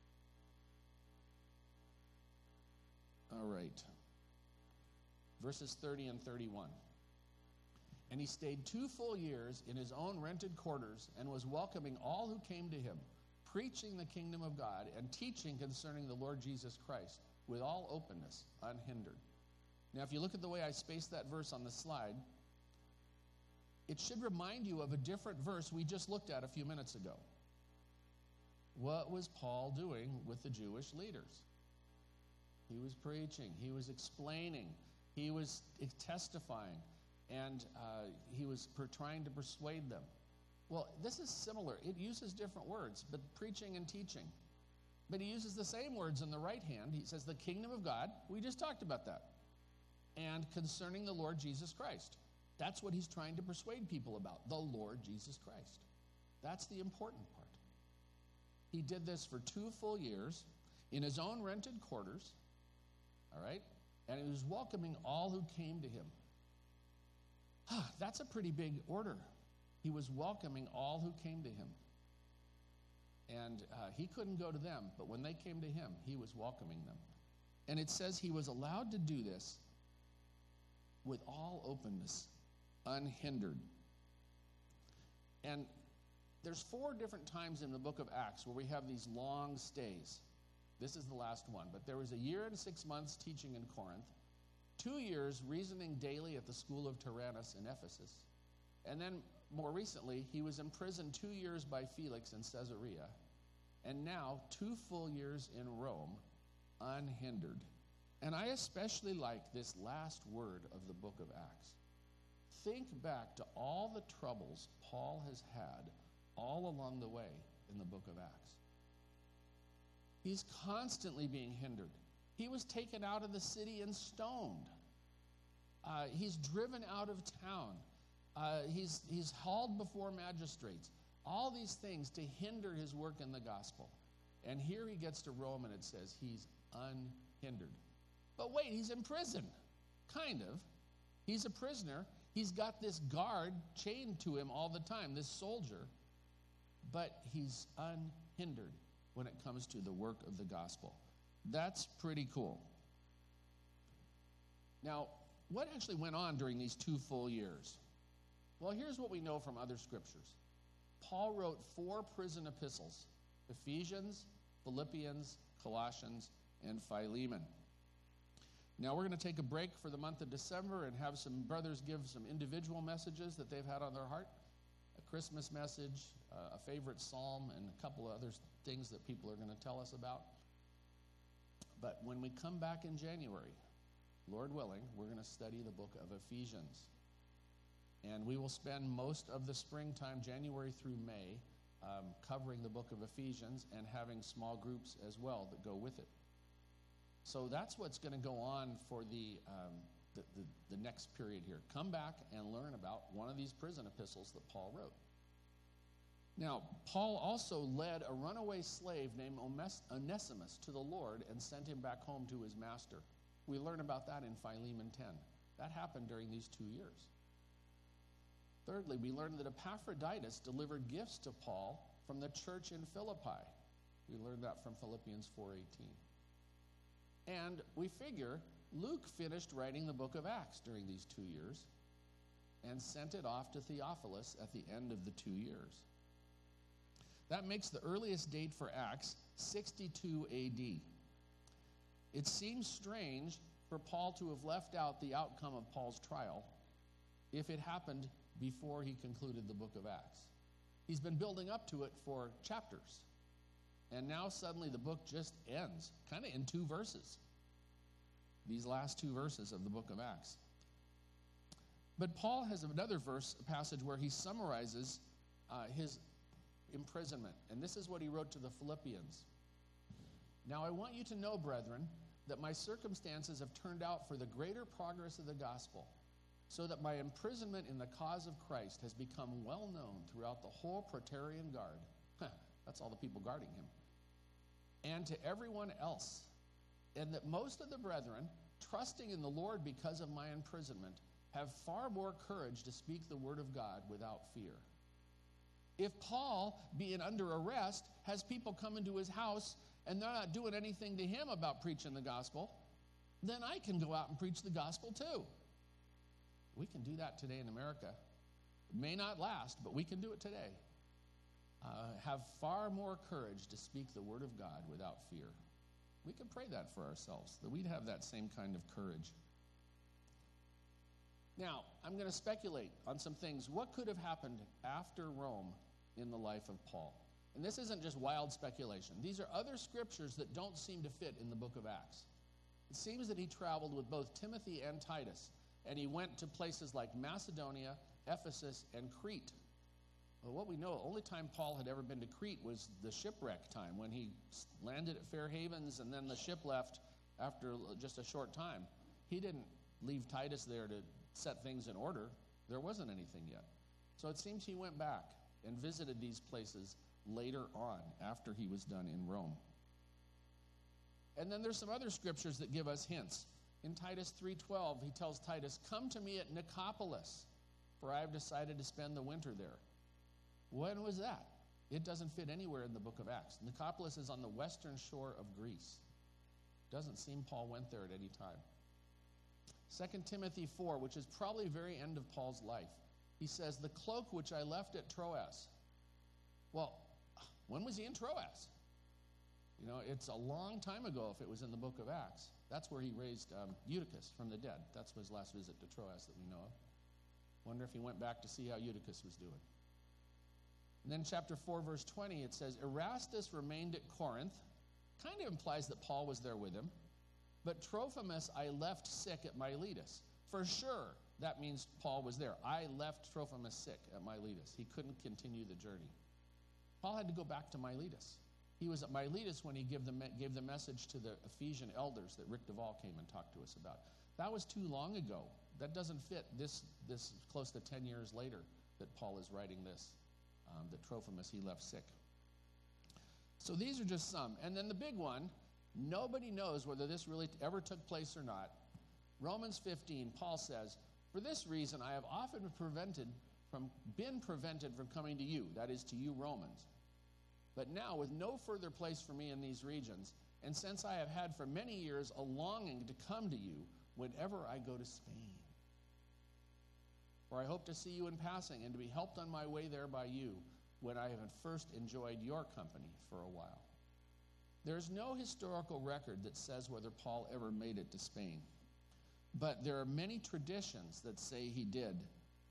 All right. Verses 30 and 31. And he stayed 2 full years in his own rented quarters and was welcoming all who came to him, preaching the kingdom of God and teaching concerning the Lord Jesus Christ with all openness, unhindered. Now, if you look at the way I spaced that verse on the slide, it should remind you of a different verse we just looked at a few minutes ago. What was Paul doing with the Jewish leaders? He was preaching, he was explaining, he was testifying, and he was trying to persuade them. Well, this is similar. It uses different words, but preaching and teaching. But he uses the same words in the right hand. He says the kingdom of God. We just talked about that. And concerning the Lord Jesus Christ. That's what he's trying to persuade people about, the Lord Jesus Christ. That's the important part. He did this for 2 full years in his own rented quarters, all right? And he was welcoming all who came to him. That's a pretty big order. He was welcoming all who came to him. And he couldn't go to them, but when they came to him, he was welcoming them. And it says he was allowed to do this with all openness, unhindered. And there's 4 different times in the book of Acts where we have these long stays. This is the last one. But there was a year and 6 months teaching in Corinth, 2 years reasoning daily at the school of Tyrannus in Ephesus. And then more recently, he was imprisoned 2 years by Felix in Caesarea. And now 2 full years in Rome, unhindered. And I especially like this last word of the book of Acts. Think back to all the troubles Paul has had all along the way in the book of Acts. He's constantly being hindered. He was taken out of the city and stoned. He's driven out of town. He's hauled before magistrates. All these things to hinder his work in the gospel. And here he gets to Rome and it says he's unhindered. But wait, he's in prison. Kind of. He's a prisoner. He's got this guard chained to him all the time, this soldier. But he's unhindered when it comes to the work of the gospel. That's pretty cool. Now, what actually went on during these 2 full years? Well, here's what we know from other scriptures. Paul wrote 4 prison epistles: Ephesians, Philippians, Colossians, and Philemon. Now, we're going to take a break for the month of December and have some brothers give some individual messages that they've had on their heart. A Christmas message, a favorite psalm, and a couple of other things that people are going to tell us about. But when we come back in January, Lord willing, we're going to study the book of Ephesians. And we will spend most of the springtime, January through May, covering the book of Ephesians and having small groups as well that go with it. So that's what's going to go on for the next period here. Come back and learn about one of these prison epistles that Paul wrote. Now, Paul also led a runaway slave named Onesimus to the Lord and sent him back home to his master. We learn about that in Philemon 10. That happened during these 2 years. Thirdly, we learned that Epaphroditus delivered gifts to Paul from the church in Philippi. We learned that from Philippians 4:18. And we figure Luke finished writing the book of Acts during these 2 years and sent it off to Theophilus at the end of the 2 years. That makes the earliest date for Acts 62 AD. It seems strange for Paul to have left out the outcome of Paul's trial if it happened before he concluded the book of Acts. He's been building up to it for chapters. And now suddenly the book just ends, kind of in 2 verses. These last 2 verses of the book of Acts. But Paul has another passage where he summarizes his imprisonment. And this is what he wrote to the Philippians. Now I want you to know, brethren, that my circumstances have turned out for the greater progress of the gospel, so that my imprisonment in the cause of Christ has become well known throughout the whole Praetorian Guard. That's all the people guarding him. And to everyone else. And that most of the brethren trusting in the Lord because of my imprisonment, have far more courage to speak the word of God without fear. If Paul, being under arrest, has people come into his house and they're not doing anything to him about preaching the gospel, then I can go out and preach the gospel too. We can do that today in America. It may not last, but we can do it today. Have far more courage to speak the word of God without fear. We can pray that for ourselves, that we'd have that same kind of courage. Now, I'm going to speculate on some things. What could have happened after Rome in the life of Paul? And this isn't just wild speculation. These are other scriptures that don't seem to fit in the book of Acts. It seems that he traveled with both Timothy and Titus, and he went to places like Macedonia, Ephesus, and Crete. Well, what we know, the only time Paul had ever been to Crete was the shipwreck time, when he landed at Fair Havens and then the ship left after just a short time. He didn't leave Titus there to set things in order. There wasn't anything yet. So it seems he went back and visited these places later on, after he was done in Rome. And then there's some other scriptures that give us hints. In Titus 3:12, he tells Titus, "Come to me at Nicopolis, for I have decided to spend the winter there." When was that? It doesn't fit anywhere in the book of Acts. Nicopolis is on the western shore of Greece. Doesn't seem Paul went there at any time. 2 Timothy 4, which is probably the very end of Paul's life, he says, "The cloak which I left at Troas." Well, when was he in Troas? You know, it's a long time ago if it was in the book of Acts. That's where he raised Eutychus from the dead. That's his last visit to Troas that we know of. Wonder if he went back to see how Eutychus was doing. And then chapter 4, verse 20, it says, "Erastus remained at Corinth." Kind of implies that Paul was there with him. "But Trophimus I left sick at Miletus." For sure, that means Paul was there. I left Trophimus sick at Miletus. He couldn't continue the journey. Paul had to go back to Miletus. He was at Miletus when he gave the message to the Ephesian elders that Rick Duvall came and talked to us about. That was too long ago. That doesn't fit this close to 10 years later that Paul is writing this, that Trophimus he left sick. So these are just some. And then the big one, nobody knows whether this really ever took place or not. Romans 15, Paul says, "For this reason I have often been prevented from coming to you," that is, to you Romans. "But now, with no further place for me in these regions, and since I have had for many years a longing to come to you whenever I go to Spain. For I hope to see you in passing, and to be helped on my way there by you, when I have first enjoyed your company for a while." There is no historical record that says whether Paul ever made it to Spain. But there are many traditions that say he did.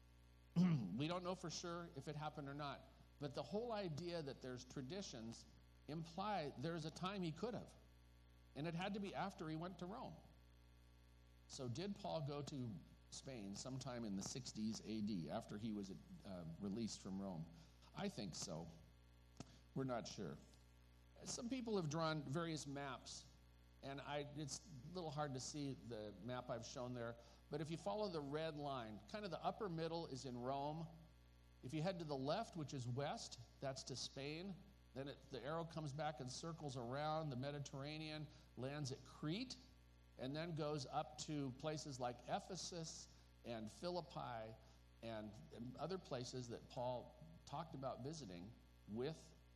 We don't know for sure if it happened or not. But the whole idea that there's traditions imply there's a time he could have. And it had to be after he went to Rome. So did Paul go to Spain sometime in the 60s AD, after he was released from Rome? I think so. We're not sure. Some people have drawn various maps, and it's a little hard to see the map I've shown there. But if you follow the red line, kind of the upper middle is in Rome. If you head to the left, which is west, that's to Spain. Then the arrow comes back and circles around the Mediterranean, lands at Crete, and then goes up to places like Ephesus and Philippi and other places that Paul talked about visiting with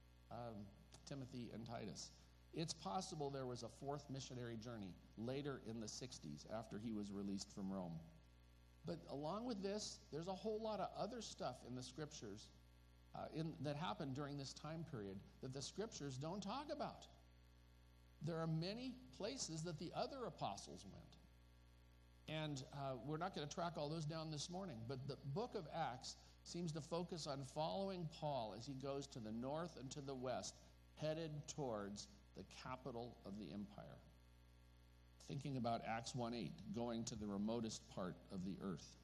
Timothy and Titus. It's possible there was a fourth missionary journey later in the 60s after he was released from Rome. But along with this, there's a whole lot of other stuff in the scriptures that happened during this time period that the scriptures don't talk about. There are many places that the other apostles went. And we're not going to track all those down this morning, but the book of Acts seems to focus on following Paul as he goes to the north and to the west, headed towards the capital of the empire. Thinking about Acts 1:8, going to the remotest part of the earth.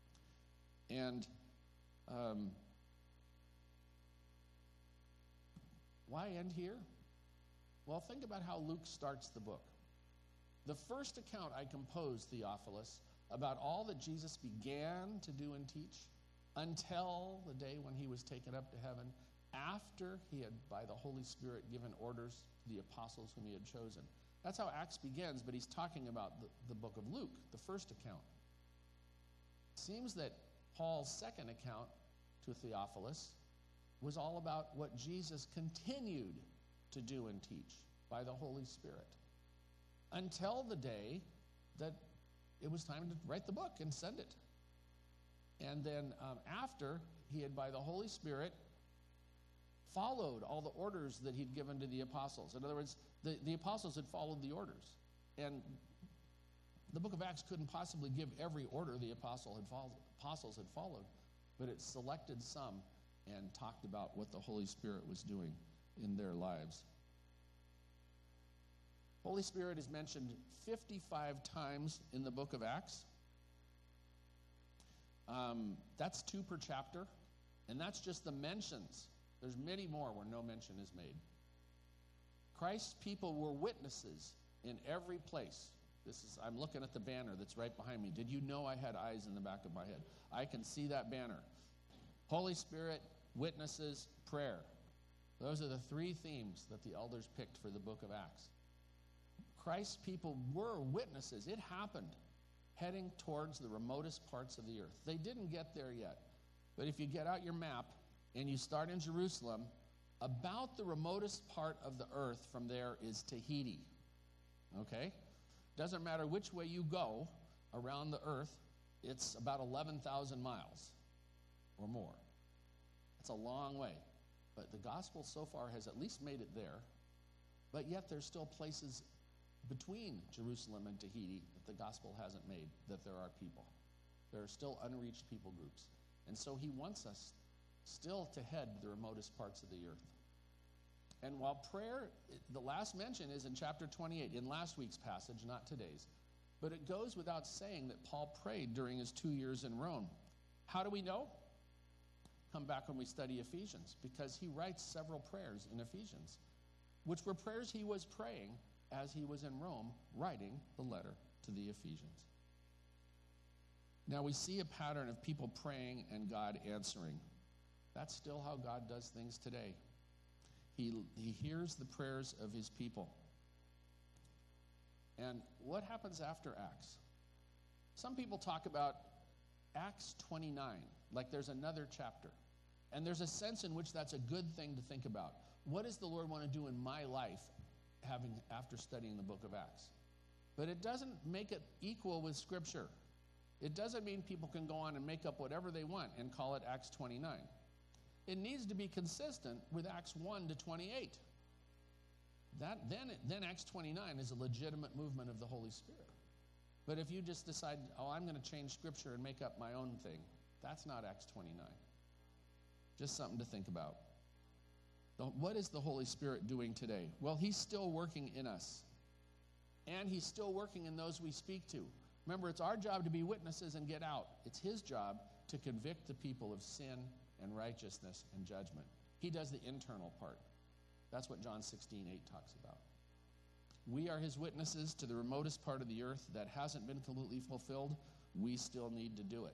And why end here? Well, think about how Luke starts the book. The first account I composed, Theophilus, about all that Jesus began to do and teach until the day when he was taken up to heaven, after he had, by the Holy Spirit, given orders to the apostles whom he had chosen. That's how Acts begins, but he's talking about the book of Luke, the first account. It seems that Paul's second account to Theophilus was all about what Jesus continued to do and teach by the Holy Spirit until the day that it was time to write the book and send it. And then after he had, by the Holy Spirit, followed all the orders that he'd given to the apostles. In other words, the apostles had followed the orders. And the book of Acts couldn't possibly give every order the apostles had followed, but it selected some and talked about what the Holy Spirit was doing in their lives. Holy Spirit is mentioned 55 times in the book of Acts. That's 2 per chapter, and that's just the mentions. There's many more where no mention is made. Christ's people were witnesses in every place. I'm looking at the banner that's right behind me. Did you know I had eyes in the back of my head? I can see that banner. Holy Spirit, witnesses, prayer. Those are the 3 themes that the elders picked for the book of Acts. Christ's people were witnesses. It happened, heading towards the remotest parts of the earth. They didn't get there yet. But if you get out your map and you start in Jerusalem, about the remotest part of the earth from there is Tahiti. Okay? Doesn't matter which way you go around the earth, it's about 11,000 miles or more. It's a long way. But the gospel so far has at least made it there. But yet there's still places between Jerusalem and Tahiti that the gospel hasn't made, that there are people. There are still unreached people groups. And so he wants us still to head to the remotest parts of the earth. And while prayer, the last mention is in chapter 28, in last week's passage, not today's. But it goes without saying that Paul prayed during his 2 years in Rome. How do we know? Come back when we study Ephesians, because he writes several prayers in Ephesians, which were prayers he was praying as he was in Rome, writing the letter to the Ephesians. Now we see a pattern of people praying and God answering. That's still how God does things today. He hears the prayers of his people. And what happens after Acts? Some people talk about Acts 29, like there's another chapter. And there's a sense in which that's a good thing to think about. What does the Lord want to do in my life after studying the book of Acts? But it doesn't make it equal with Scripture. It doesn't mean people can go on and make up whatever they want and call it Acts 29. It needs to be consistent with Acts 1 to 28. Then Acts 29 is a legitimate movement of the Holy Spirit. But if you just decide, I'm going to change Scripture and make up my own thing, that's not Acts 29. Just something to think about. What is the Holy Spirit doing today? Well, he's still working in us. And he's still working in those we speak to. Remember, it's our job to be witnesses and get out. It's his job to convict the people of sin and righteousness and judgment. He does the internal part. That's what John 16:8 talks about. We are his witnesses to the remotest part of the earth that hasn't been completely fulfilled. We still need to do it.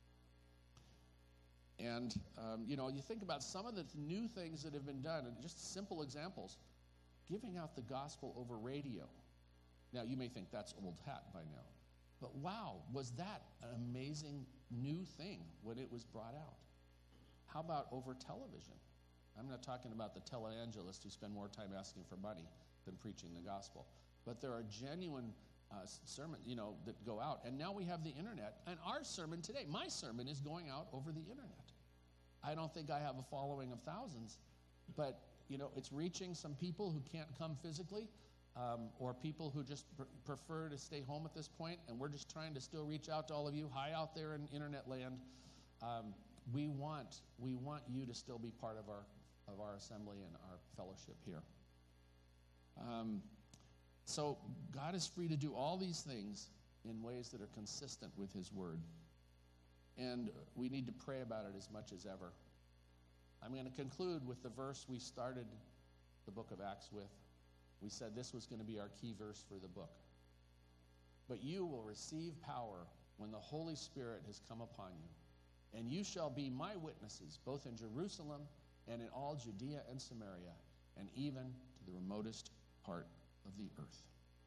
And, you think about some of the new things that have been done, and just simple examples. Giving out the gospel over radio. Now, you may think that's old hat by now. But wow, was that an amazing new thing when it was brought out? How about over television? I'm not talking about the televangelists who spend more time asking for money than preaching the gospel. But there are genuine sermons, that go out. And now we have the internet. And our sermon today, my sermon, is going out over the internet. I don't think I have a following of thousands, but, it's reaching some people who can't come physically, or people who just prefer to stay home at this point, and we're just trying to still reach out to all of you high out there in internet land. We want you to still be part of our assembly and our fellowship here. So God is free to do all these things in ways that are consistent with his word. And we need to pray about it as much as ever. I'm going to conclude with the verse we started the book of Acts with. We said this was going to be our key verse for the book. But you will receive power when the Holy Spirit has come upon you. And you shall be my witnesses, both in Jerusalem and in all Judea and Samaria, and even to the remotest part of the earth.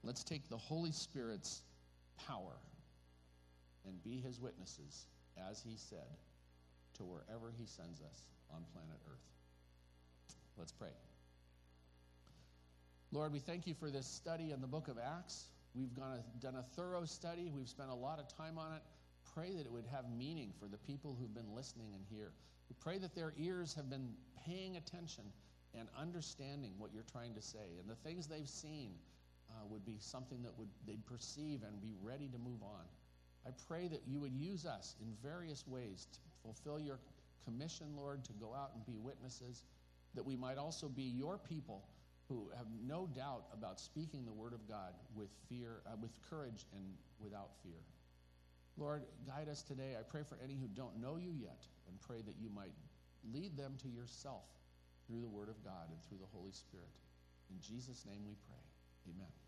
Let's take the Holy Spirit's power and be his witnesses, as he said, to wherever he sends us on planet Earth. Let's pray. Lord, we thank you for this study in the book of Acts. We've done a thorough study. We've spent a lot of time on it. Pray that it would have meaning for the people who've been listening and hear. We pray that their ears have been paying attention and understanding what you're trying to say. And the things they've seen would be something that they'd perceive and be ready to move on. I pray that you would use us in various ways to fulfill your commission, Lord, to go out and be witnesses, that we might also be your people who have no doubt about speaking the word of God with fear, with courage and without fear. Lord, guide us today. I pray for any who don't know you yet, and pray that you might lead them to yourself through the word of God and through the Holy Spirit. In Jesus' name we pray. Amen.